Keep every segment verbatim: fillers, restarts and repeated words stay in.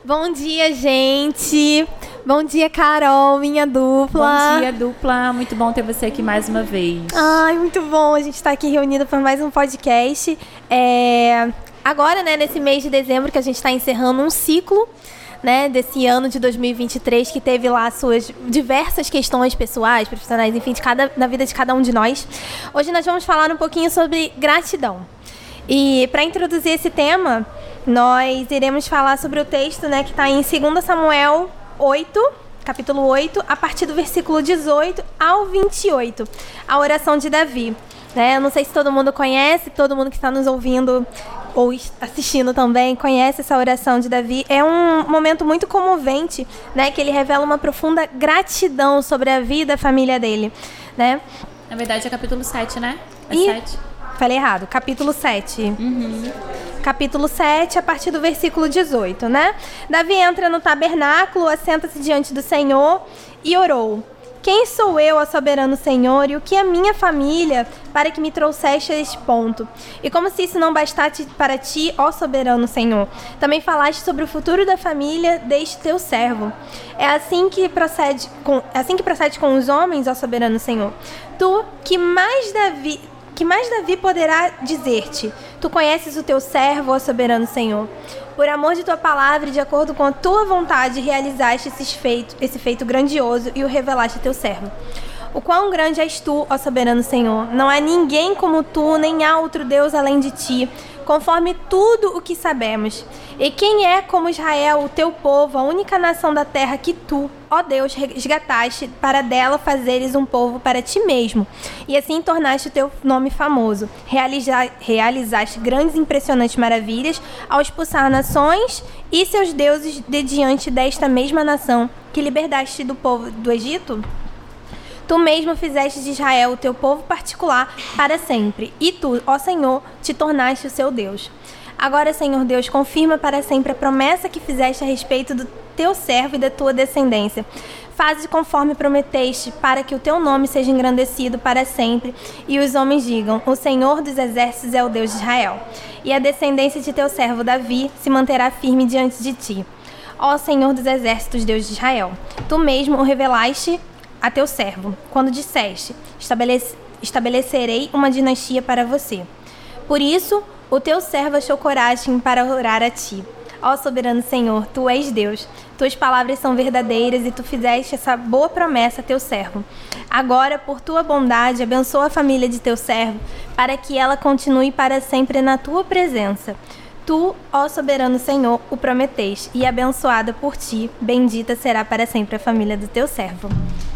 Bom dia, gente. Bom dia, Carol, minha dupla. Bom dia, dupla. Muito bom ter você aqui mais uma vez. Ai, muito bom. A gente está aqui reunido para mais um podcast. É... Agora, né, nesse mês de dezembro, que a gente está encerrando um ciclo, né, desse ano de dois mil e vinte e três, que teve lá suas diversas questões pessoais, profissionais, enfim, de cada, na vida de cada um de nós. Hoje nós vamos falar um pouquinho sobre gratidão. E para introduzir esse tema, nós iremos falar sobre o texto, né, que está em dois Samuel oito, capítulo oito, a partir do versículo dezoito ao vinte e oito, a oração de Davi. Né? Eu não sei se todo mundo conhece, todo mundo que está nos ouvindo ou assistindo também conhece essa oração de Davi. É um momento muito comovente, né, que ele revela uma profunda gratidão sobre a vida e a família dele. Né? Na verdade é capítulo sete, né? É e... sete. Falei errado, capítulo sete. Uhum. Capítulo sete, a partir do versículo dezoito, né? Davi entra no tabernáculo, assenta-se diante do Senhor e orou. Quem sou eu, ó soberano Senhor, e o que é minha família, para que me trouxeste a este ponto? E como se isso não bastasse para ti, ó soberano Senhor, também falaste sobre o futuro da família deste teu servo. É assim que procede com, é assim que procede com os homens, ó soberano Senhor. Tu, que mais Davi... que mais Davi poderá dizer-te? Tu conheces o teu servo, ó soberano Senhor. Por amor de tua palavra e de acordo com a tua vontade, realizaste esse feito, esse feito grandioso e o revelaste a teu servo. O quão grande és tu, ó soberano Senhor. Não há ninguém como tu, nem há outro Deus além de ti, conforme tudo o que sabemos. E quem é como Israel, o teu povo, a única nação da terra que tu, ó Deus, resgataste para dela fazeres um povo para ti mesmo. E assim tornaste o teu nome famoso. Realiza, realizaste grandes e impressionantes maravilhas ao expulsar nações e seus deuses de diante desta mesma nação que libertaste do povo do Egito. Tu mesmo fizeste de Israel o teu povo particular para sempre. E tu, ó Senhor, te tornaste o seu Deus. Agora, Senhor Deus, confirma para sempre a promessa que fizeste a respeito do teu servo e da tua descendência. Faze conforme prometeste, para que o teu nome seja engrandecido para sempre, e os homens digam, o Senhor dos exércitos é o Deus de Israel. E a descendência de teu servo Davi se manterá firme diante de ti. Ó Senhor dos exércitos, Deus de Israel, tu mesmo o revelaste a teu servo, quando disseste, estabelece, estabelecerei uma dinastia para você. Por isso, o teu servo achou coragem para orar a ti. Ó soberano Senhor, tu és Deus, tuas palavras são verdadeiras e tu fizeste essa boa promessa a teu servo. Agora, por tua bondade, abençoa a família de teu servo, para que ela continue para sempre na tua presença. Tu, ó soberano Senhor, o prometeste, e abençoada por ti, bendita será para sempre a família do teu servo.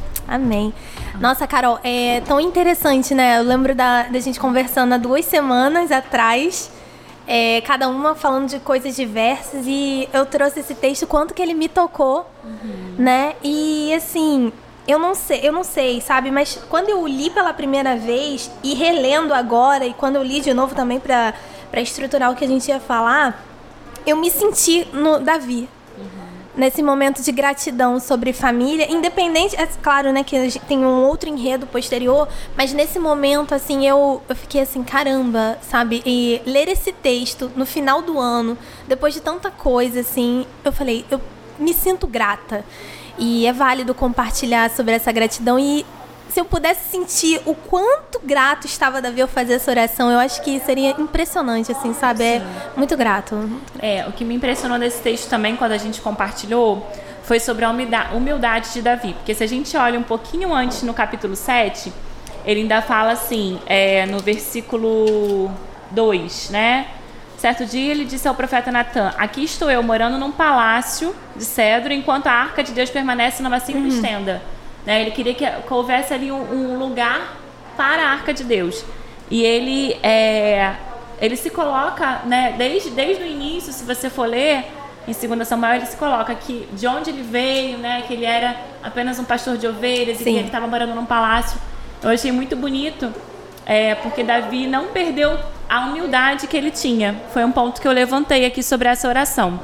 Amém. Nossa, Carol, é tão interessante, né? Eu lembro da, da gente conversando há duas semanas atrás, é, cada uma falando de coisas diversas, e eu trouxe esse texto, quanto que ele me tocou, uhum. né? E, assim, eu não sei, eu não sei, sabe? Mas quando eu li pela primeira vez, e relendo agora, e quando eu li de novo também para para estruturar o que a gente ia falar, eu me senti no Davi. Nesse momento de gratidão sobre família, independente, é claro, né, que a gente tem um outro enredo posterior, mas nesse momento, assim, eu, eu fiquei assim, caramba, sabe, e ler esse texto no final do ano, depois de tanta coisa, assim, eu falei, eu me sinto grata, e é válido compartilhar sobre essa gratidão, e se eu pudesse sentir o quanto grato estava Davi ao fazer essa oração, eu acho que seria impressionante, assim, sabe? É muito grato. É, o que me impressionou nesse texto também, quando a gente compartilhou, foi sobre a humildade de Davi. Porque se a gente olha um pouquinho antes, no capítulo sete, ele ainda fala assim, é, no versículo dois, né? Certo dia ele disse ao profeta Natã, aqui estou eu morando num palácio de cedro, enquanto a arca de Deus permanece numa simples uhum. tenda. Né? Ele queria que, que houvesse ali um, um lugar para a arca de Deus. E ele, é, ele se coloca, né, desde, desde o início, se você for ler, em dois Samuel, ele se coloca que de onde ele veio, né, que ele era apenas um pastor de ovelhas Sim. e que ele estava morando num palácio. Eu achei muito bonito, é, porque Davi não perdeu a humildade que ele tinha. Foi um ponto que eu levantei aqui sobre essa oração.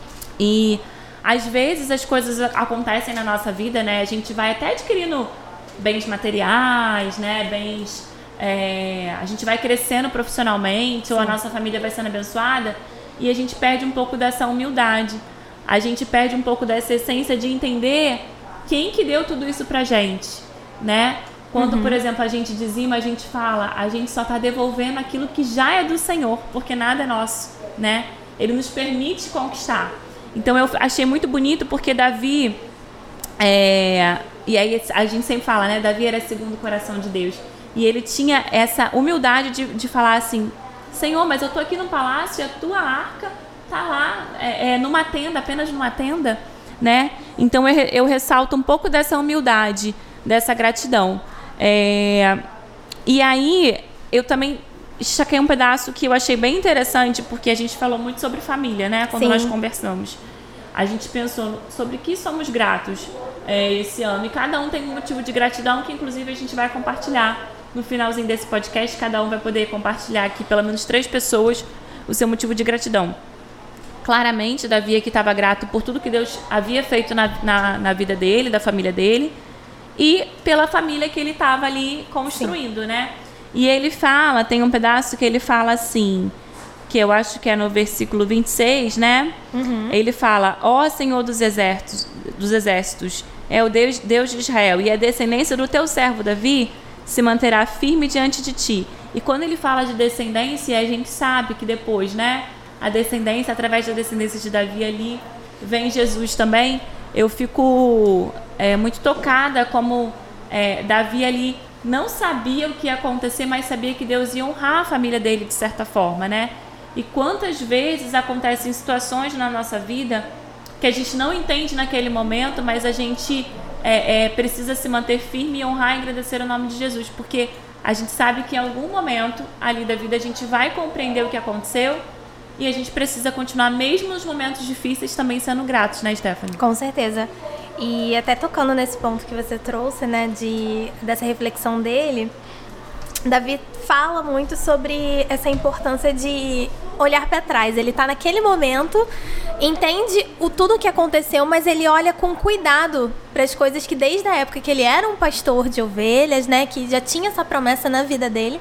E às vezes as coisas acontecem na nossa vida, né? A gente vai até adquirindo bens materiais, né? Bens, é, a gente vai crescendo profissionalmente, Sim. ou a nossa família vai sendo abençoada, e a gente perde um pouco dessa humildade. a gente perde um pouco dessa essência de entender quem que deu tudo isso pra gente, né? Quando, uhum. por exemplo, a gente dizima, a gente fala, a gente só está devolvendo aquilo que já é do Senhor, porque nada é nosso, né? Ele nos permite conquistar. Então, eu achei muito bonito, porque Davi, é, e aí a gente sempre fala, né? Davi era segundo o coração de Deus. E ele tinha essa humildade de, de falar assim, Senhor, mas eu estou aqui no palácio e a tua arca está lá, é, é, numa tenda, apenas numa tenda, né? Então, eu, eu ressalto um pouco dessa humildade, dessa gratidão. É, e aí, eu também destaquei um pedaço que eu achei bem interessante, porque a gente falou muito sobre família, né? Quando Sim. nós conversamos. A gente pensou sobre que somos gratos é, esse ano. E cada um tem um motivo de gratidão que, inclusive, a gente vai compartilhar no finalzinho desse podcast. Cada um vai poder compartilhar aqui, pelo menos três pessoas, o seu motivo de gratidão. Claramente, Davi aqui estava grato por tudo que Deus havia feito na, na, na vida dele, da família dele. E pela família que ele estava ali construindo, Sim. né? E ele fala, tem um pedaço que ele fala assim, que eu acho que é no versículo vinte e seis, né? Uhum. Ele fala, ó Senhor dos exércitos, dos exércitos, é o Deus, Deus de Israel, e a descendência do teu servo Davi se manterá firme diante de ti. E quando ele fala de descendência, a gente sabe que depois, né? A descendência, através da descendência de Davi ali, vem Jesus também. Eu fico é, muito tocada como é, Davi ali não sabia o que ia acontecer, mas sabia que Deus ia honrar a família dele de certa forma, né? E quantas vezes acontecem situações na nossa vida que a gente não entende naquele momento, mas a gente é, é, precisa se manter firme e honrar e agradecer o nome de Jesus, porque a gente sabe que em algum momento ali da vida a gente vai compreender o que aconteceu. E a gente precisa continuar, mesmo nos momentos difíceis, também sendo gratos, né, Stephanie? Com certeza. E até tocando nesse ponto que você trouxe, né, de, dessa reflexão dele, Davi fala muito sobre essa importância de olhar para trás. Ele está naquele momento, entende o tudo que aconteceu, mas ele olha com cuidado para as coisas que desde a época que ele era um pastor de ovelhas, né, que já tinha essa promessa na vida dele.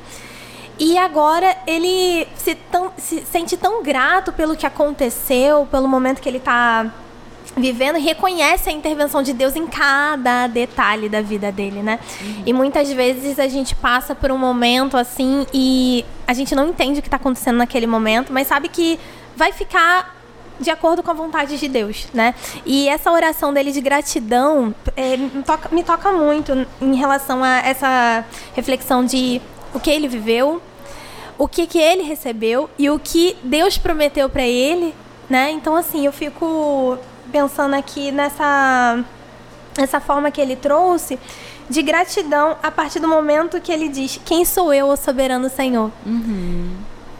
E agora ele se, tão, se sente tão grato pelo que aconteceu, pelo momento que ele está vivendo, e reconhece a intervenção de Deus em cada detalhe da vida dele, né? Uhum. E muitas vezes a gente passa por um momento assim e a gente não entende o que está acontecendo naquele momento, mas sabe que vai ficar de acordo com a vontade de Deus, né? E essa oração dele de gratidão é, me, toca, me toca muito em relação a essa reflexão de o que ele viveu, o que, que ele recebeu e o que Deus prometeu para ele, né? Então, assim, eu fico pensando aqui nessa, nessa forma que ele trouxe de gratidão a partir do momento que ele diz, quem sou eu, o soberano Senhor? Uhum.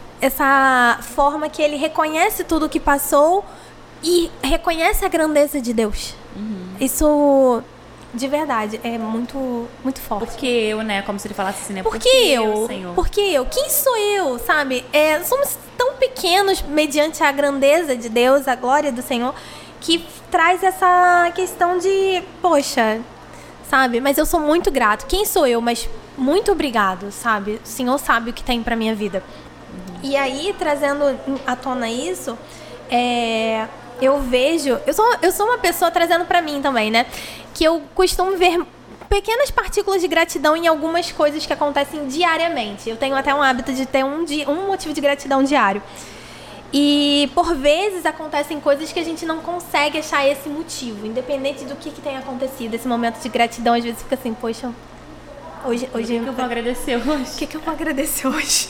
Essa forma que ele reconhece tudo o que passou e reconhece a grandeza de Deus. Uhum. Isso... De verdade, é muito, muito forte. Porque eu, né? Como se ele falasse assim, né? Porque, Porque eu, Senhor. Porque eu. Quem sou eu, sabe? É, somos tão pequenos mediante a grandeza de Deus, a glória do Senhor, que traz essa questão de, poxa, sabe? Mas eu sou muito grato. Quem sou eu? Mas muito obrigado, sabe? O Senhor sabe o que tem pra minha vida. Uhum. E aí, trazendo à tona isso, é... eu vejo... Eu sou, eu sou uma pessoa trazendo pra mim também, né? Que eu costumo ver pequenas partículas de gratidão em algumas coisas que acontecem diariamente. Eu tenho até um hábito de ter um, dia, um motivo de gratidão diário. E, por vezes, acontecem coisas que a gente não consegue achar esse motivo. Independente do que, que tenha acontecido. Esse momento de gratidão, às vezes, fica assim, poxa... Hoje, hoje o que, que eu vou agradecer hoje? O que, que eu vou agradecer hoje?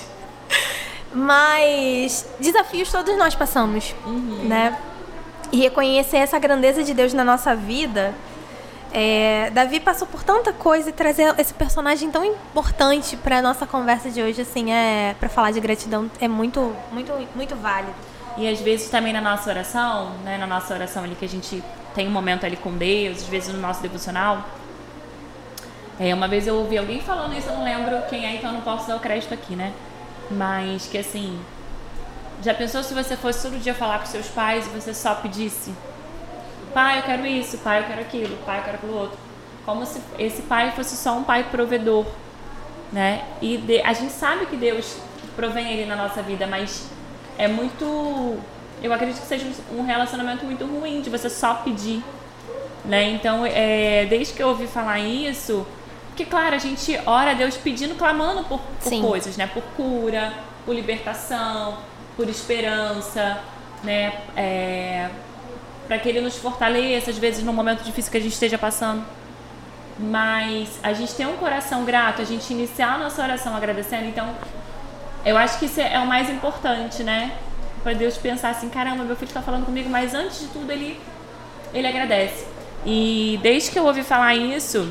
Mas desafios todos nós passamos, uhum. né? E reconhecer essa grandeza de Deus na nossa vida... É, Davi passou por tanta coisa e trazer esse personagem tão importante para a nossa conversa de hoje, assim, é, para falar de gratidão, é muito, muito, muito válido. E às vezes também na nossa oração, né, na nossa oração ali que a gente tem um momento ali com Deus, às vezes no nosso devocional, é, uma vez eu ouvi alguém falando isso, eu não lembro quem é, então eu não posso dar o crédito aqui, né? Mas que assim, já pensou se você fosse todo dia falar com seus pais e você só pedisse? Pai, eu quero isso, pai, eu quero aquilo, pai, eu quero aquilo outro. Como se esse pai fosse só um pai provedor, né? E de, a gente sabe que Deus provém ele na nossa vida, mas é muito eu acredito que seja um relacionamento muito ruim, de você só pedir, né? Então, é, desde que eu ouvi falar isso, porque, claro, a gente ora a Deus pedindo, clamando por, por coisas, né? Por cura, por libertação, por esperança, né? É, para que Ele nos fortaleça, às vezes, num momento difícil que a gente esteja passando. Mas a gente ter um coração grato, a gente iniciar a nossa oração agradecendo, então, eu acho que isso é o mais importante, né? Para Deus pensar assim, caramba, meu filho está falando comigo, mas antes de tudo ele, ele agradece. E desde que eu ouvi falar isso,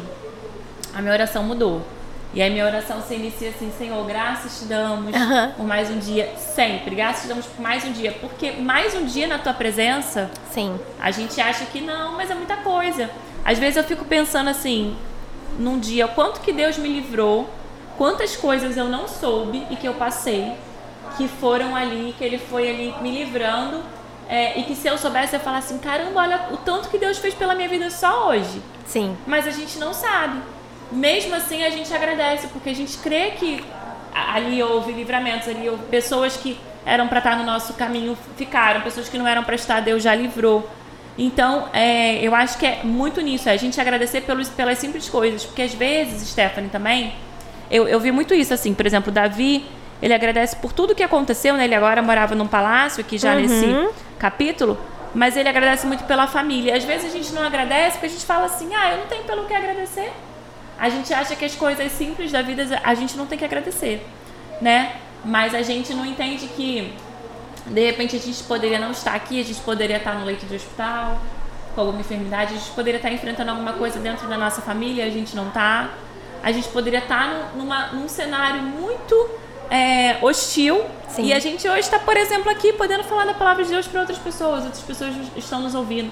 a minha oração mudou. E aí minha oração se inicia assim, Senhor, graças te damos uhum. por mais um dia, sempre. Graças te damos por mais um dia, porque mais um dia na tua presença, sim. A gente acha que não, mas é muita coisa. Às vezes eu fico pensando assim, num dia, quanto que Deus me livrou, quantas coisas eu não soube e que eu passei, que foram ali, que Ele foi ali me livrando, é, e que se eu soubesse, eu ia falar assim, caramba, olha o tanto que Deus fez pela minha vida só hoje. Sim. Mas a gente não sabe. Mesmo assim, a gente agradece, porque a gente crê que ali houve livramentos, ali houve pessoas que eram para estar no nosso caminho, ficaram, pessoas que não eram para estar, Deus já livrou. Então, é, eu acho que é muito nisso, é a gente agradecer pelos, pelas simples coisas, porque às vezes, Stephanie, também, eu, eu vi muito isso, assim, por exemplo, Davi, ele agradece por tudo que aconteceu, né? Ele agora morava num palácio, aqui já uhum. nesse capítulo, mas ele agradece muito pela família. Às vezes a gente não agradece porque a gente fala assim, ah, eu não tenho pelo que agradecer. A gente acha que as coisas simples da vida a gente não tem que agradecer, né? Mas a gente não entende que, de repente, a gente poderia não estar aqui, a gente poderia estar no leito de hospital, com alguma enfermidade, a gente poderia estar enfrentando alguma coisa dentro da nossa família, a gente não está. A gente poderia estar numa, num cenário muito é, hostil. Sim. E a gente hoje está, por exemplo, aqui podendo falar da palavra de Deus para outras pessoas, outras pessoas estão nos ouvindo.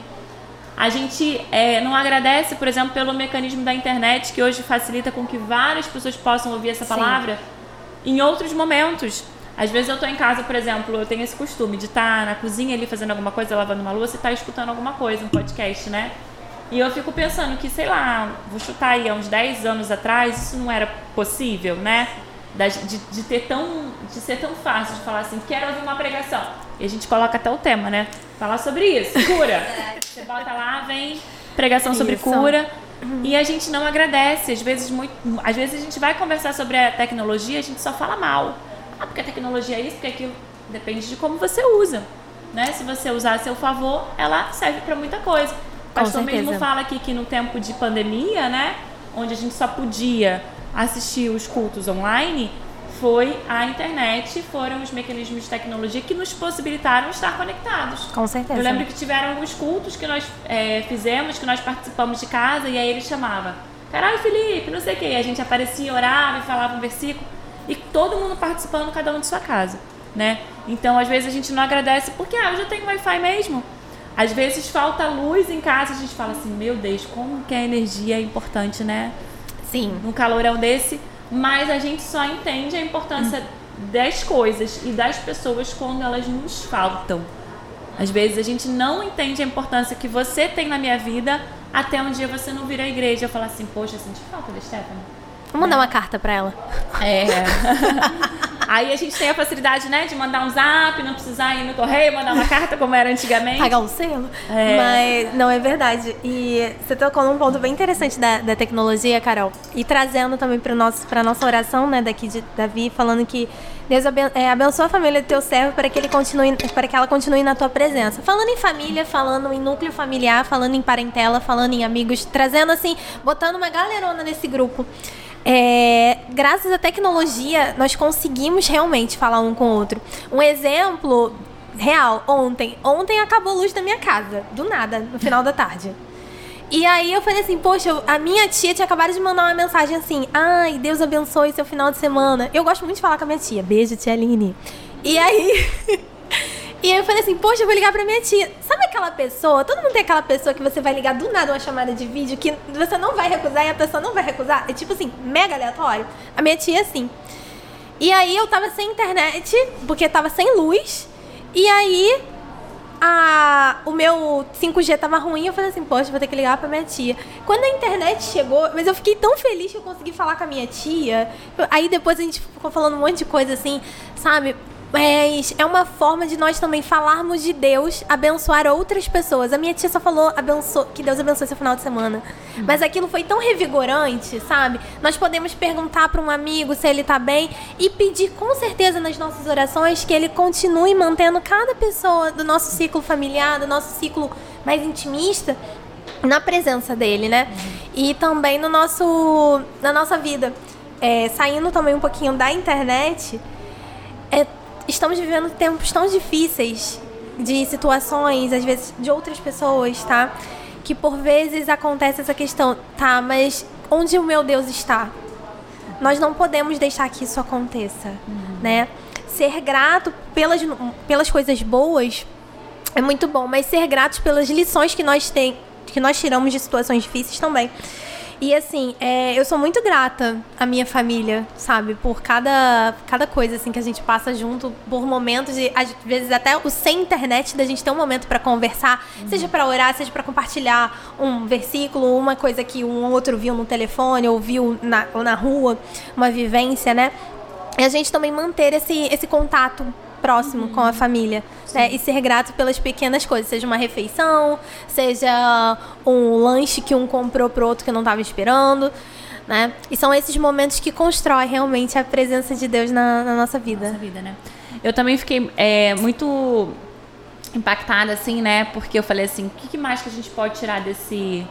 A gente é, não agradece, por exemplo, pelo mecanismo da internet, que hoje facilita com que várias pessoas possam ouvir essa palavra. Sim. Em outros momentos. Às vezes eu estou em casa, por exemplo, eu tenho esse costume de estar na cozinha ali fazendo alguma coisa, lavando uma louça e estar escutando alguma coisa, um podcast, né? E eu fico pensando que, sei lá, vou chutar aí, há uns dez anos atrás, isso não era possível, né? De, de, ter tão, de ser tão fácil de falar assim, quero ouvir uma pregação. E a gente coloca até o tema, né? Falar sobre isso, cura. Você bota lá, vem pregação sobre isso. Cura. Uhum. E a gente não agradece. Às vezes, muito, às vezes a gente vai conversar sobre a tecnologia, a gente só fala mal. Ah, porque a tecnologia é isso, porque aquilo. Depende de como você usa, né? Se você usar a seu favor, ela serve para muita coisa. O pastor mesmo fala aqui que no tempo de pandemia, né? Onde a gente só podia assistir os cultos online, foi a internet, foram os mecanismos de tecnologia que nos possibilitaram estar conectados. Com certeza. Eu lembro que tiveram alguns cultos que nós é, fizemos, que nós participamos de casa, e aí ele chamava, caralho, Felipe, não sei o que, a gente aparecia, orava e falava um versículo, e todo mundo participando, cada um de sua casa, né? Então, às vezes a gente não agradece porque, ah, eu já tenho Wi-Fi mesmo. Às vezes falta luz em casa, a gente fala assim, meu Deus, como que a energia é importante, né? Sim. Num calorão desse, mas a gente só entende a importância hum. das coisas e das pessoas quando elas nos faltam. Às vezes a gente não entende a importância que você tem na minha vida até um dia você não vir à igreja e falar assim, poxa, eu senti falta da Stephanie. Vamos mandar é. uma carta pra ela. É. Aí a gente tem a facilidade, né, de mandar um zap, não precisar ir no correio, mandar uma carta como era antigamente. Pagar um selo. É. Mas não, é verdade. E você tocou num ponto bem interessante da, da tecnologia, Carol. E trazendo também para nosso, pra nossa oração, né, daqui de Davi, falando que Deus aben- é, abençoa a família do teu servo para que, ele continue, para que ela continue na tua presença. Falando em família, falando em núcleo familiar, falando em parentela, falando em amigos, trazendo assim, botando uma galerona nesse grupo. É, graças à tecnologia, nós conseguimos realmente falar um com o outro. Um exemplo real, ontem. Ontem acabou a luz da minha casa, do nada, no final da tarde. E aí eu falei assim, poxa, a minha tia tinha acabado de mandar uma mensagem assim, ai, Deus abençoe seu final de semana. Eu gosto muito de falar com a minha tia. Beijo, tia Aline. E aí... E aí eu falei assim, poxa, eu vou ligar pra minha tia. Sabe aquela pessoa, todo mundo tem aquela pessoa que você vai ligar do nada uma chamada de vídeo que você não vai recusar e a pessoa não vai recusar? É tipo assim, mega aleatório. A minha tia é assim. E aí eu tava sem internet, porque tava sem luz. E aí a, o meu cinco G tava ruim, eu falei assim, poxa, vou ter que ligar pra minha tia. Quando a internet chegou, mas eu fiquei tão feliz que eu consegui falar com a minha tia. Aí depois a gente ficou falando um monte de coisa assim, sabe? Mas é uma forma de nós também falarmos de Deus, abençoar outras pessoas. A minha tia só falou abenço... que Deus abençoe seu final de semana. Uhum. Mas aquilo foi tão revigorante, sabe? Nós podemos perguntar para um amigo se ele tá bem e pedir com certeza nas nossas orações que ele continue mantendo cada pessoa do nosso ciclo familiar, do nosso ciclo mais intimista, na presença dele, né? Uhum. E também no nosso, na nossa vida. É, saindo também um pouquinho da internet, é, estamos vivendo tempos tão difíceis de situações, às vezes, de outras pessoas, tá? Que por vezes acontece essa questão, tá, mas onde o meu Deus está? Nós não podemos deixar que isso aconteça, uhum. né? Ser grato pelas, pelas coisas boas é muito bom, mas ser gratos pelas lições que nós, tem, que nós tiramos de situações difíceis também. E assim, é, eu sou muito grata à minha família, sabe? Por cada, cada coisa assim, que a gente passa junto, por momentos de, às vezes até o sem internet, da gente ter um momento para conversar, uhum. seja para orar, seja para compartilhar um versículo, uma coisa que um outro viu no telefone ou viu na, ou na rua, uma vivência, né? E a gente também manter esse, esse contato próximo uhum. com a família, né? E ser grato pelas pequenas coisas, seja uma refeição, seja um lanche que um comprou pro outro que não estava esperando, né? E são esses momentos que constroem realmente a presença de Deus na, na nossa vida. Nossa vida, né? Eu também fiquei é, muito impactada, assim, né? Porque eu falei assim, o que mais que a gente pode tirar desse,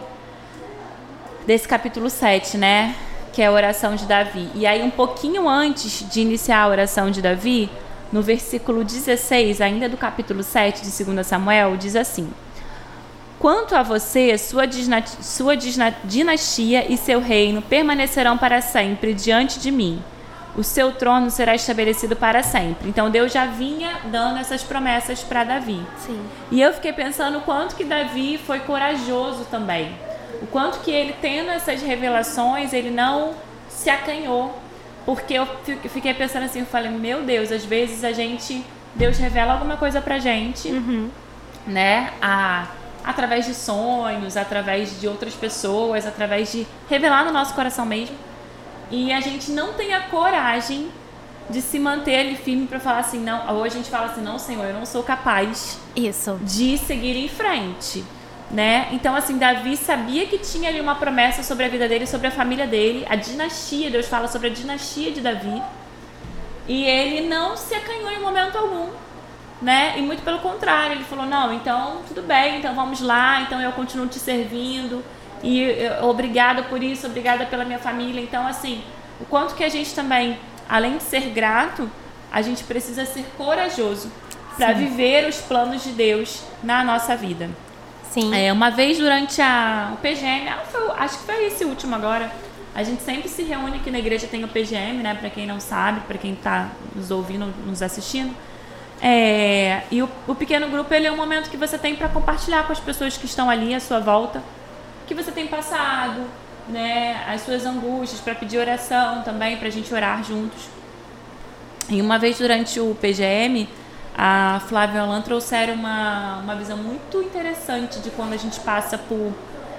desse capítulo sete, né? Que é a oração de Davi. E aí, um pouquinho antes de iniciar a oração de Davi, no versículo dezesseis, ainda do capítulo sete de Segundo Samuel, diz assim: quanto a você, sua, sua dinastia e seu reino permanecerão para sempre diante de mim. O seu trono será estabelecido para sempre. Então Deus já vinha dando essas promessas para Davi. Sim. E eu fiquei pensando o quanto que Davi foi corajoso também. O quanto que ele, tendo essas revelações, ele não se acanhou. Porque eu fiquei pensando assim, eu falei, meu Deus, às vezes a gente, Deus revela alguma coisa pra gente, uhum. né, a, através de sonhos, através de outras pessoas, através de revelar no nosso coração mesmo, e a gente não tem a coragem de se manter ali firme pra falar assim, não, hoje a gente fala assim, não, Senhor, eu não sou capaz Isso. de seguir em frente. Né? Então, assim, Davi sabia que tinha ali uma promessa sobre a vida dele, sobre a família dele, a dinastia, Deus fala sobre a dinastia de Davi, e ele não se acanhou em momento algum, né? E muito pelo contrário, ele falou, não, então tudo bem, então vamos lá, então eu continuo te servindo, e eu, obrigada por isso, obrigada pela minha família. Então, assim, o quanto que a gente também, além de ser grato, a gente precisa ser corajoso para viver os planos de Deus na nossa vida. Sim. É, uma vez durante a, o P G M, ah, foi, acho que foi esse último agora, a gente sempre se reúne aqui na igreja, tem o P G M, né, pra quem não sabe, pra quem tá nos ouvindo, nos assistindo. É, e o, o pequeno grupo, ele é um momento que você tem para compartilhar com as pessoas que estão ali à sua volta, o que você tem passado, né, as suas angústias, para pedir oração também, pra gente orar juntos. E uma vez durante o P G M, a Flávia e o Alan trouxeram uma, uma visão muito interessante de quando a gente passa por,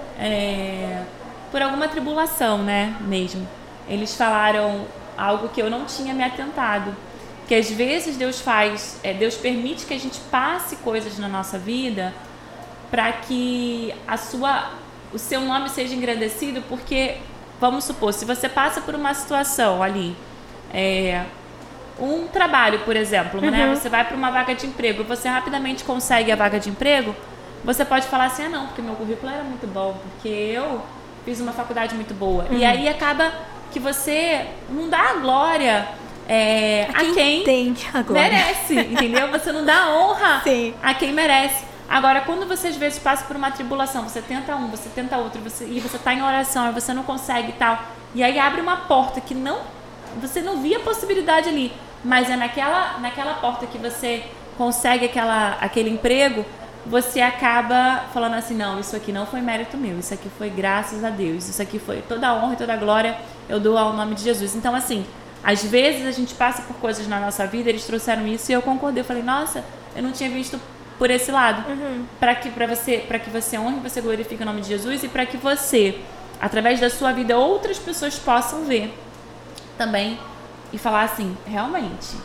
é, por alguma tribulação, né, mesmo. Eles falaram algo que eu não tinha me atentado, que às vezes Deus faz, é, Deus permite que a gente passe coisas na nossa vida para que a sua, o seu nome seja engrandecido, porque, vamos supor, se você passa por uma situação ali, é, um trabalho, por exemplo, uhum. né? Você vai para uma vaga de emprego, você rapidamente consegue a vaga de emprego, você pode falar assim, ah não, porque meu currículo era muito bom, porque eu fiz uma faculdade muito boa. Uhum. E aí acaba que você não dá a glória é, a, quem a quem tem a glória. merece, entendeu? Você não dá honra Sim. a quem merece. Agora, quando você às vezes passa por uma tribulação, você tenta um, você tenta outro, você, e você está em oração, e você não consegue e tal, e aí abre uma porta que não, você não via possibilidade ali, mas é naquela, naquela porta que você consegue aquela, aquele emprego, você acaba falando assim, não, isso aqui não foi mérito meu, isso aqui foi graças a Deus, isso aqui foi toda a honra e toda a glória, eu dou ao nome de Jesus. Então, assim, às vezes a gente passa por coisas na nossa vida, eles trouxeram isso e eu concordei, eu falei, nossa, eu não tinha visto por esse lado, uhum. para que, para você, para que você honre, você glorifique o nome de Jesus, e para que você, através da sua vida, outras pessoas possam ver também e falar assim, realmente,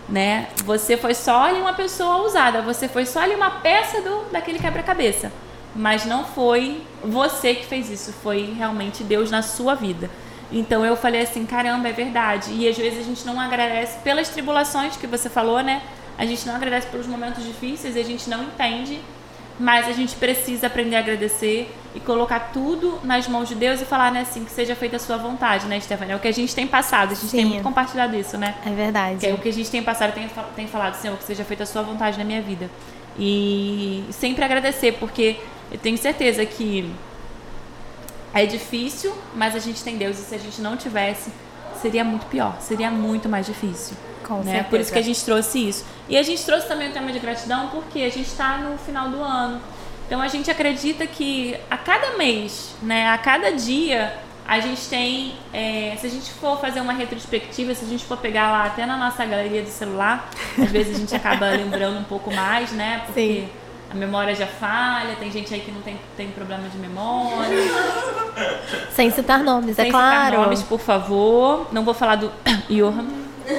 né? Você foi só ali uma pessoa usada, você foi só ali uma peça do, daquele quebra-cabeça. Mas não foi você que fez isso, foi realmente Deus na sua vida. Então eu falei assim, caramba, é verdade. E às vezes a gente não agradece pelas tribulações que você falou, né? A gente não agradece pelos momentos difíceis e a gente não entende. Mas a gente precisa aprender a agradecer e colocar tudo nas mãos de Deus e falar, né, assim, que seja feita a sua vontade, né, Stephanie? É o que a gente tem passado, a gente Sim. tem muito compartilhado isso, né? É verdade. Que é o que a gente tem passado, tem, tem falado, Senhor, que seja feita a sua vontade na minha vida. E sempre agradecer, porque eu tenho certeza que é difícil, mas a gente tem Deus, e se a gente não tivesse, seria muito pior, seria muito mais difícil. Com né? certeza. Por isso que a gente trouxe isso. E a gente trouxe também o tema de gratidão porque a gente está no final do ano. Então a gente acredita que a cada mês, né, a cada dia, a gente tem, é, se a gente for fazer uma retrospectiva, se a gente for pegar lá até na nossa galeria do celular, às vezes a gente acaba lembrando um pouco mais, né? Porque Sim. a memória já falha, tem gente aí que não tem, tem problema de memória. Sem citar nomes, Sem é claro. Sem citar nomes, por favor. Não vou falar do Johan.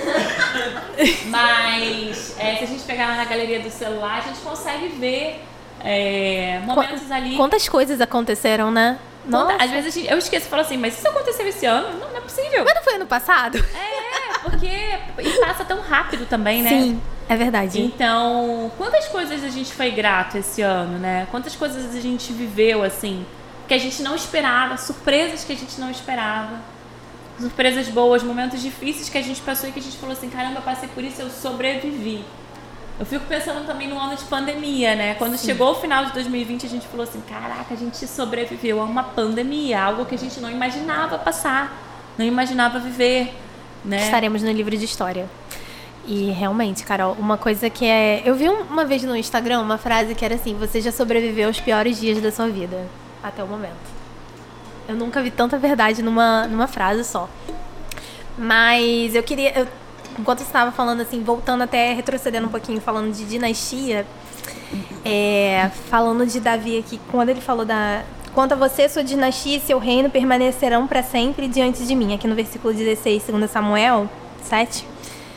Mas é, se a gente pegar lá na galeria do celular, a gente consegue ver é, momentos Qu- ali. Quantas coisas aconteceram, né? Quanta, às vezes a gente, eu esqueço e falo assim, mas isso aconteceu esse ano? Não, não é possível. Mas não foi ano passado? É, porque e passa tão rápido também, né? Sim, é verdade. Então, quantas coisas a gente foi grato esse ano, né? Quantas coisas a gente viveu, assim, que a gente não esperava, surpresas que a gente não esperava. Surpresas boas, momentos difíceis que a gente passou e que a gente falou assim, caramba, eu passei por isso, eu sobrevivi. Eu fico pensando também no ano de pandemia, né? Quando Sim. chegou o final de dois mil e vinte, a gente falou assim, caraca, a gente sobreviveu a uma pandemia, algo que a gente não imaginava passar, não imaginava viver, né? Estaremos no livro de história. E realmente, Carol, uma coisa que é... Eu vi uma vez no Instagram uma frase que era assim, você já sobreviveu aos piores dias da sua vida, até o momento. Eu nunca vi tanta verdade numa, numa frase só. Mas eu queria... Eu, enquanto você estava falando assim, voltando até, retrocedendo um pouquinho, falando de dinastia, é, falando de Davi aqui, quando ele falou da... Quanto a você, sua dinastia e seu reino permanecerão para sempre diante de mim. Aqui no versículo dezesseis, segundo Samuel sete.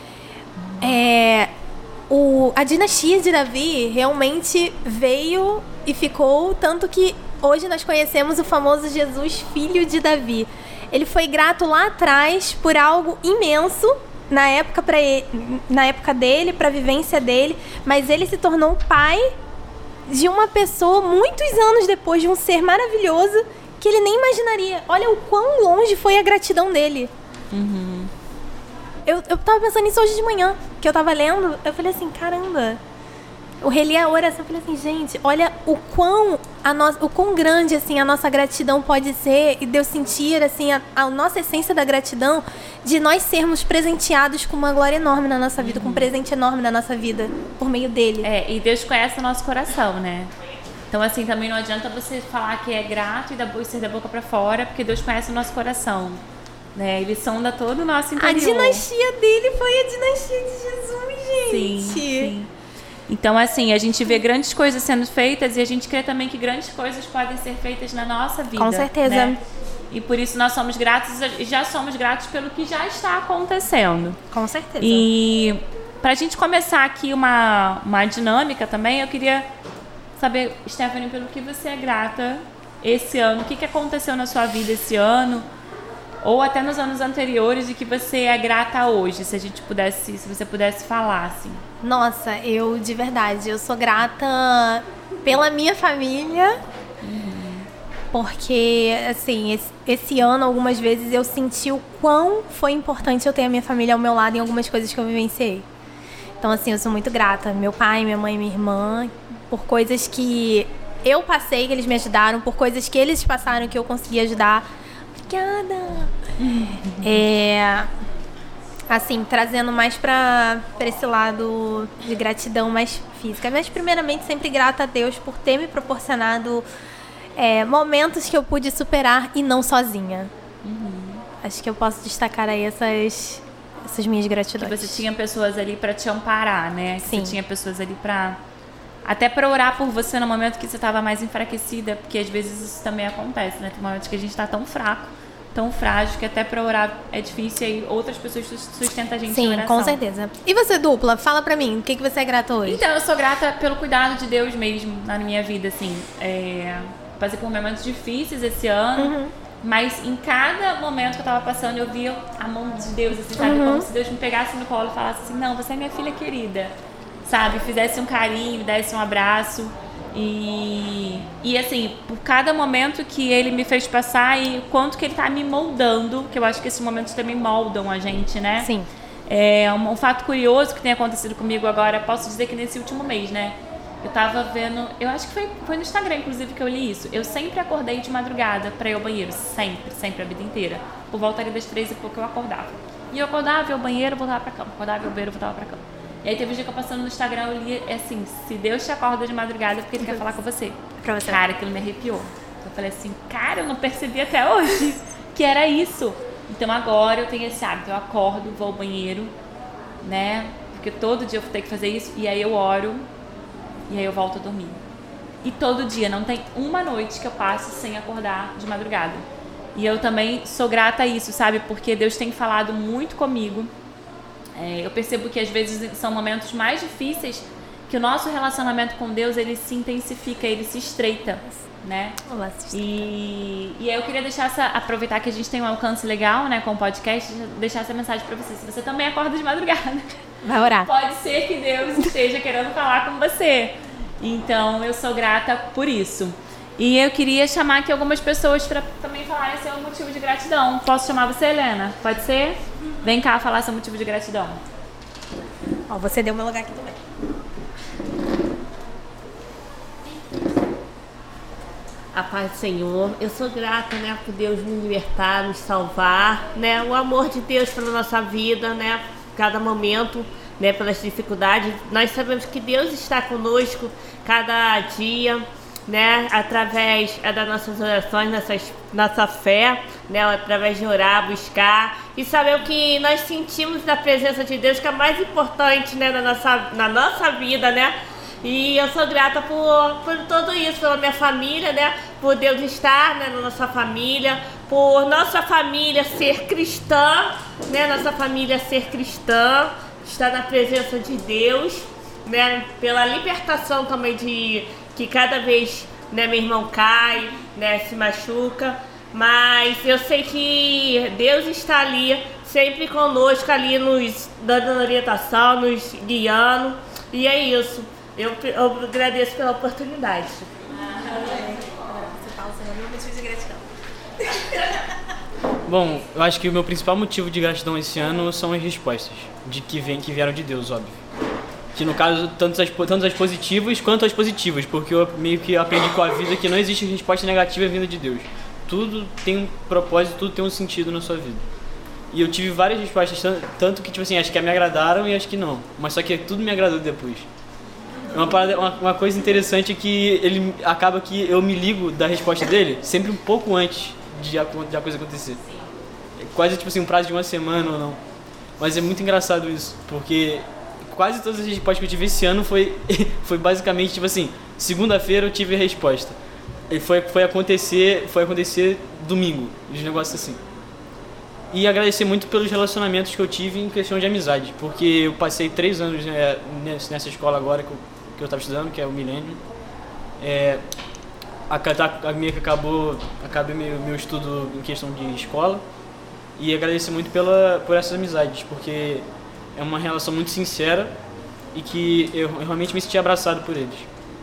É, o, a dinastia de Davi realmente veio e ficou, tanto que hoje nós conhecemos o famoso Jesus, filho de Davi. Ele foi grato lá atrás por algo imenso na época, pra ele, na época dele, para a vivência dele, mas ele se tornou pai de uma pessoa muitos anos depois, de um ser maravilhoso que ele nem imaginaria. Olha o quão longe foi a gratidão dele. Uhum. Eu, eu tava pensando nisso hoje de manhã, que eu tava lendo, eu falei assim, caramba... Eu reli a oração e falei assim, gente, olha o quão, a no, o quão grande assim, a nossa gratidão pode ser, e de eu sentir assim, a, a nossa essência da gratidão, de nós sermos presenteados com uma glória enorme na nossa vida, uhum. com um presente enorme na nossa vida, por meio dele. É, e Deus conhece o nosso coração, né? Então assim, também não adianta você falar que é grato e da, ser da boca pra fora, porque Deus conhece o nosso coração. Né? Ele sonda todo o nosso interior. A dinastia dele foi a dinastia de Jesus, gente. Sim, sim. Então, assim, a gente vê grandes coisas sendo feitas e a gente crê também que grandes coisas podem ser feitas na nossa vida. Com certeza. Né? E por isso nós somos gratos e já somos gratos pelo que já está acontecendo. Com certeza. E para a gente começar aqui uma, uma dinâmica também, eu queria saber, Stephanie, pelo que você é grata esse ano. O que, que aconteceu na sua vida esse ano? Ou até nos anos anteriores, e que você é grata hoje, se a gente pudesse, se você pudesse falar, assim. Nossa, eu de verdade, eu sou grata pela minha família, uhum. porque, assim, esse, esse ano, algumas vezes, eu senti o quão foi importante eu ter a minha família ao meu lado em algumas coisas que eu vivenciei. Então, assim, eu sou muito grata, meu pai, minha mãe, minha irmã, por coisas que eu passei, que eles me ajudaram, por coisas que eles passaram, que eu consegui ajudar. Obrigada! É, assim, trazendo mais pra, pra esse lado de gratidão mais física. Mas, primeiramente, sempre grata a Deus por ter me proporcionado é, momentos que eu pude superar e não sozinha. Uhum. Acho que eu posso destacar aí essas, essas minhas gratidões. Que você tinha pessoas ali pra te amparar, né? Que Sim. Você tinha pessoas ali pra... Até pra orar por você no momento que você estava mais enfraquecida, porque às vezes isso também acontece, né? Tem momentos que a gente tá tão fraco, tão frágil que até para orar é difícil e aí outras pessoas sustentam a gente Sim, em oração. com certeza. E você, Dupla? Fala pra mim, o que, que você é grata hoje? Então, eu sou grata pelo cuidado de Deus mesmo na minha vida, assim. É, passei por momentos difíceis esse ano, uhum. mas em cada momento que eu tava passando, eu via a mão de Deus, assim, sabe? Uhum. Como se Deus me pegasse no colo e falasse assim, não, você é minha filha querida, sabe? Fizesse um carinho, me desse um abraço. E, e assim, por cada momento que ele me fez passar e o quanto que ele tá me moldando, que eu acho que esses momentos também moldam a gente, né? Sim. É um, um fato curioso que tem acontecido comigo agora, posso dizer que nesse último mês, né? Eu tava vendo, eu acho que foi, foi no Instagram, inclusive, que eu li isso. Eu sempre acordei de madrugada pra ir ao banheiro, sempre, sempre, a vida inteira. Por volta ali das três e pouco eu acordava. E eu acordava, ia ao banheiro, voltava pra cama. Acordava, ia ao banheiro, voltava pra cama. E aí teve um dia que eu passando no Instagram, eu li, é assim, se Deus te acorda de madrugada é porque ele quer falar com você. Pra você. Cara, aquilo me arrepiou. Eu falei assim, cara, eu não percebi até hoje que era isso. Então agora eu tenho esse hábito, eu acordo, vou ao banheiro, né? Porque todo dia eu vou ter que fazer isso, e aí eu oro, e aí eu volto a dormir. E todo dia, não tem uma noite que eu passe sem acordar de madrugada. E eu também sou grata a isso, sabe? Porque Deus tem falado muito comigo. É, eu percebo que às vezes são momentos mais difíceis que o nosso relacionamento com Deus, ele se intensifica, ele se estreita, né? Olá, e, e aí eu queria deixar essa, aproveitar que a gente tem um alcance legal, né, com o podcast, deixar essa mensagem pra você. Se você também acorda de madrugada, vai orar. Pode ser que Deus esteja querendo falar com você. Então, eu sou grata por isso. E eu queria chamar aqui algumas pessoas para também falarem seu motivo de gratidão. Posso chamar você, Helena? Pode ser? Vem cá falar seu motivo de gratidão. Ó, você deu meu lugar aqui também. A paz do Senhor. Eu sou grata, né, por Deus me libertar, nos salvar, né? O amor de Deus pela nossa vida, né? Cada momento, né, pelas dificuldades. Nós sabemos que Deus está conosco cada dia, né, através das nossas orações, nossas, nossa fé, né, através de orar, buscar e saber o que nós sentimos na presença de Deus, que é mais importante, né, na nossa, na nossa vida, né. E eu sou grata por, por tudo isso, pela minha família, né, por Deus estar, né, na nossa família, por nossa família ser cristã, né, nossa família ser cristã, estar na presença de Deus, né, pela libertação também de que cada vez, né, meu irmão cai, né, se machuca, mas eu sei que Deus está ali, sempre conosco, ali nos dando orientação, nos guiando, e é isso. Eu, eu agradeço pela oportunidade. Bom, eu acho que o meu principal motivo de gratidão esse ano são as respostas, de que, vem, que vieram de Deus, óbvio. Que no caso, tanto as, tanto as positivas quanto as positivas, porque eu meio que aprendi com a vida que não existe resposta negativa vinda de Deus. Tudo tem um propósito, tudo tem um sentido na sua vida. E eu tive várias respostas, tanto que, tipo assim, acho que me agradaram e acho que não. Mas só que tudo me agradou depois. Uma, parada, uma, uma coisa interessante é que ele acaba que eu me ligo da resposta dele sempre um pouco antes de a, de a coisa acontecer. É quase, tipo assim, um prazo de uma semana ou não. Mas é muito engraçado isso, porque quase todas as respostas que eu tive esse ano foi, foi basicamente, tipo assim, segunda-feira eu tive a resposta. E foi, foi, acontecer, foi acontecer domingo, os negócios assim. E agradecer muito pelos relacionamentos que eu tive em questão de amizade, porque eu passei três anos, né, nessa escola agora que eu, que eu estava estudando, que é o Milênio. É, a, a minha que acabou, acabei meu, meu estudo em questão de escola. E agradecer muito pela, por essas amizades, porque é uma relação muito sincera e que eu, eu realmente me senti abraçado por eles.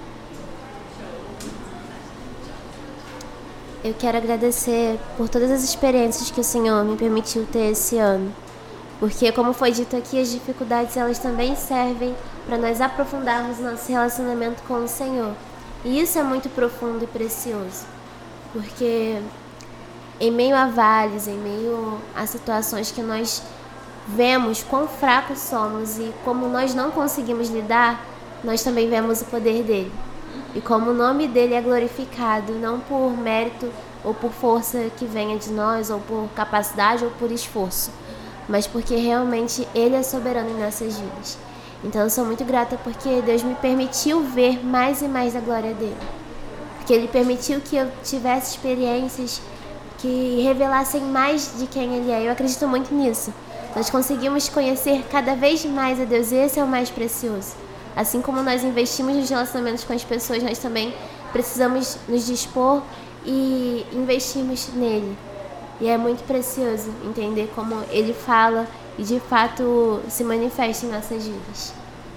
Eu quero agradecer por todas as experiências que o Senhor me permitiu ter esse ano. Porque, como foi dito aqui, as dificuldades elas também servem para nós aprofundarmos nosso relacionamento com o Senhor. E isso é muito profundo e precioso. Porque em meio a vales, em meio a situações que nós vemos quão fracos somos e como nós não conseguimos lidar, nós também vemos o poder dele. E como o nome dele é glorificado, não por mérito ou por força que venha de nós, ou por capacidade ou por esforço, mas porque realmente ele é soberano em nossas vidas. Então eu sou muito grata porque Deus me permitiu ver mais e mais a glória dele. Porque ele permitiu que eu tivesse experiências que revelassem mais de quem Ele é. Eu acredito muito nisso. Nós conseguimos conhecer cada vez mais a Deus, e esse é o mais precioso. Assim como nós investimos nos relacionamentos com as pessoas, nós também precisamos nos dispor e investirmos nele. E é muito precioso entender como Ele fala e de fato se manifesta em nossas vidas.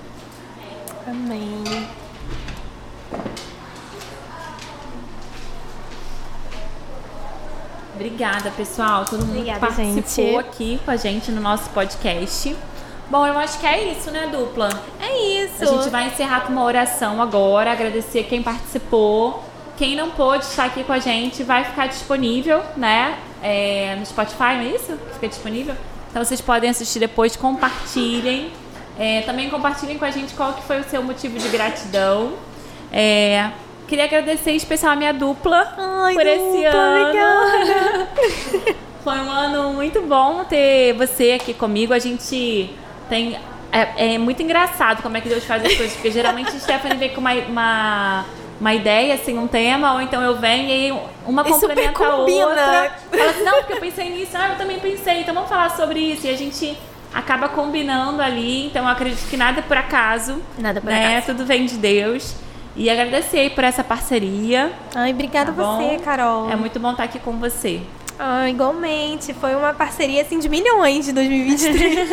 Amém. Obrigada, pessoal. Todo mundo Obrigada, que participou gente. aqui com a gente no nosso podcast. Bom, eu acho que é isso, né, dupla? É isso. A gente vai encerrar com uma oração agora, agradecer quem participou. Quem não pôde estar aqui com a gente vai ficar disponível, né, é, no Spotify, não é isso? Fica disponível. Então vocês podem assistir depois, compartilhem. É, também compartilhem com a gente qual que foi o seu motivo de gratidão. É, queria agradecer em especial a minha dupla Ai, por dupla, esse ano. obrigada. Foi um ano muito bom ter você aqui comigo. A gente tem... É, é muito engraçado como é que Deus faz as coisas, porque geralmente a Stephanie vem com uma, uma, uma ideia, assim, um tema, ou então eu venho e aí uma E super complementa a combina. outra. Fala assim, não, porque eu pensei nisso, ah, eu também pensei, então vamos falar sobre isso. E a gente acaba combinando ali, então eu acredito que nada é por acaso. Nada por né? acaso. Tudo vem de Deus. E agradecer aí por essa parceria. Ai, obrigada Tá bom? você, Carol. É muito bom estar aqui com você. Ah, igualmente. Foi uma parceria, assim, de milhões de dois mil e vinte e três.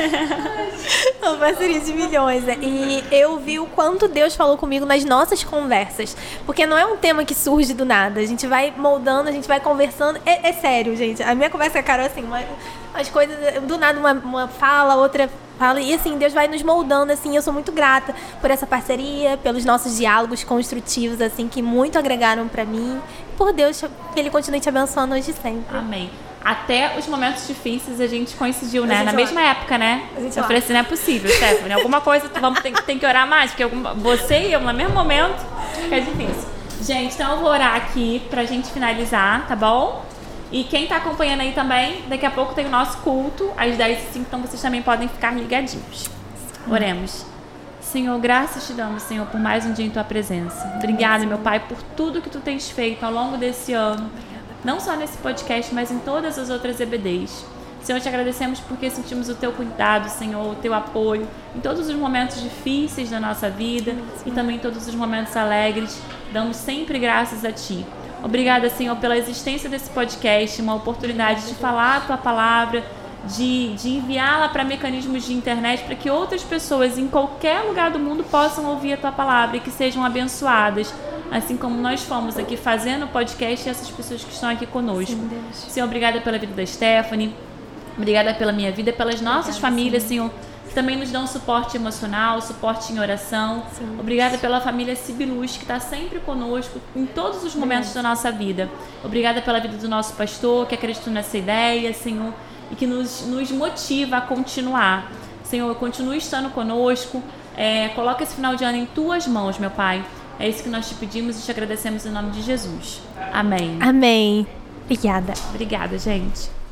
Uma parceria de milhões. Né? E eu vi o quanto Deus falou comigo nas nossas conversas. Porque não é um tema que surge do nada. A gente vai moldando, a gente vai conversando. É, é sério, gente. A minha conversa com a Carol, assim, uma, as coisas... Do nada, uma, uma fala, outra... Fala, e assim, Deus vai nos moldando, assim, eu sou muito grata por essa parceria, pelos nossos diálogos construtivos, assim, que muito agregaram pra mim. Por Deus, que Ele continue te abençoando hoje e sempre. Amém. Até os momentos difíceis a gente coincidiu, né? gente Na ora. mesma época, né? A gente Eu falei assim, não é possível, Stephanie. Alguma coisa tu vamos, tem, tem que orar mais, porque alguma, você e eu, no mesmo momento, é difícil. Gente, então eu vou orar aqui pra gente finalizar, tá bom? E quem tá acompanhando aí também, daqui a pouco tem o nosso culto, às dez e cinco, então vocês também podem ficar ligadinhos. Oremos. Senhor, graças te damos, Senhor, por mais um dia em Tua presença. Obrigada, meu Pai, por tudo que Tu tens feito ao longo desse ano. Não só nesse podcast, mas em todas as outras E B Ds. Senhor, te agradecemos porque sentimos o Teu cuidado, Senhor, o Teu apoio em todos os momentos difíceis da nossa vida e também em todos os momentos alegres. Damos sempre graças a Ti. Obrigada, Senhor, pela existência desse podcast, uma oportunidade de falar a Tua palavra, de, de enviá-la para mecanismos de internet, para que outras pessoas em qualquer lugar do mundo possam ouvir a Tua palavra e que sejam abençoadas, assim como nós fomos aqui fazendo o podcast e essas pessoas que estão aqui conosco. Sim, Deus. Senhor, obrigada pela vida da Stephanie, obrigada pela minha vida, pelas nossas famílias, Senhor, que também nos dão suporte emocional, suporte em oração. Sim. Obrigada pela família Sibilus, que está sempre conosco em todos os momentos da nossa vida. Obrigada pela vida do nosso pastor, que acreditou nessa ideia, Senhor, e que nos, nos motiva a continuar. Senhor, continue estando conosco. É, coloca esse final de ano em Tuas mãos, meu Pai. É isso que nós te pedimos e te agradecemos em nome de Jesus. Amém. Amém. Obrigada. Obrigada, gente.